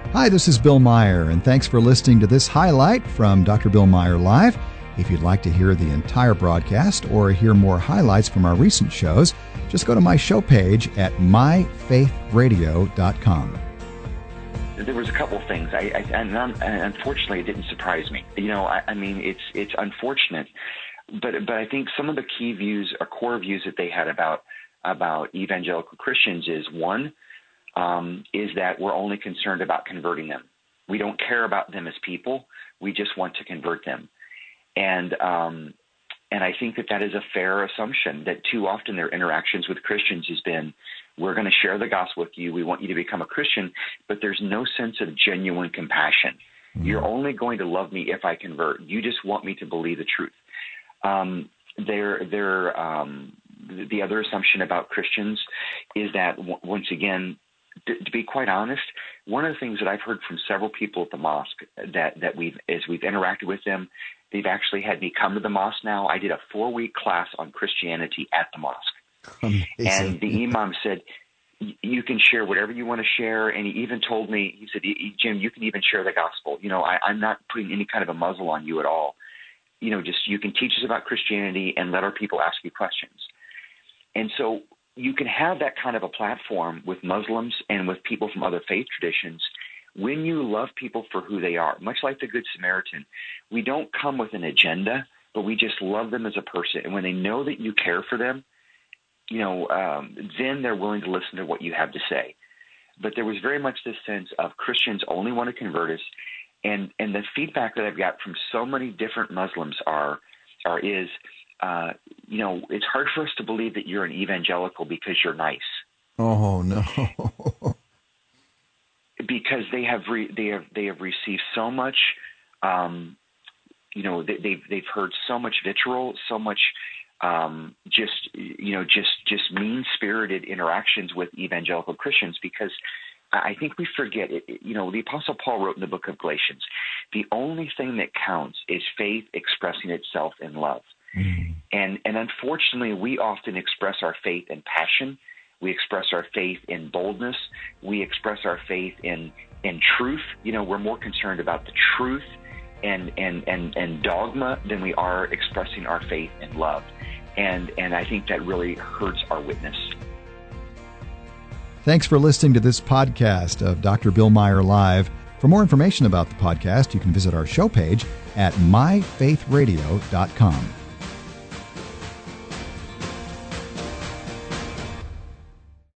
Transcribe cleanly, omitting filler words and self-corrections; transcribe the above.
Hi, this is Bill Meyer, and thanks for listening to this highlight from Dr. Bill Meyer Live. If you'd like to hear the entire broadcast or hear more highlights from our recent shows, just go to my show page at myfaithradio.com. There was a couple of things, and unfortunately, it didn't surprise me. It's unfortunate, but I think some of the key views or core views that they had about evangelical Christians is one. Is that we're only concerned about converting them. We don't care about them as people. We just want to convert them. And I think that is a fair assumption, that too often their interactions with Christians has been, we're going to share the gospel with you. We want you to become a Christian, but there's no sense of genuine compassion. Mm-hmm. You're only going to love me if I convert. You just want me to believe the truth. The other assumption about Christians is that, once again, to be quite honest, one of the things that I've heard from several people at the mosque that we've interacted with them, they've actually had me come to the mosque now. I did a 4-week class on Christianity at the mosque. Amazing. And the imam said, you can share whatever you want to share. And he even told me, he said, Jim, you can even share the gospel. I'm not putting any kind of a muzzle on you at all. Just you can teach us about Christianity and let our people ask you questions. And so you can have that kind of a platform with Muslims and with people from other faith traditions when you love people for who they are. Much like the Good Samaritan, we don't come with an agenda, but we just love them as a person. And when they know that you care for them, then they're willing to listen to what you have to say. But there was very much this sense of Christians only want to convert us. And the feedback that I've got from so many different Muslims is it's hard for us to believe that you're an evangelical because you're nice. Oh no! Because they have received so much. They've heard so much vitriol, so much just mean-spirited interactions with evangelical Christians. Because I think we forget it. The Apostle Paul wrote in the book of Galatians, the only thing that counts is faith expressing itself in love. Mm-hmm. And unfortunately, we often express our faith in passion. We express our faith in boldness. We express our faith in truth. We're more concerned about the truth and dogma than we are expressing our faith in love. And I think that really hurts our witness. Thanks for listening to this podcast of Dr. Bill Meyer Live. For more information about the podcast, you can visit our show page at myfaithradio.com.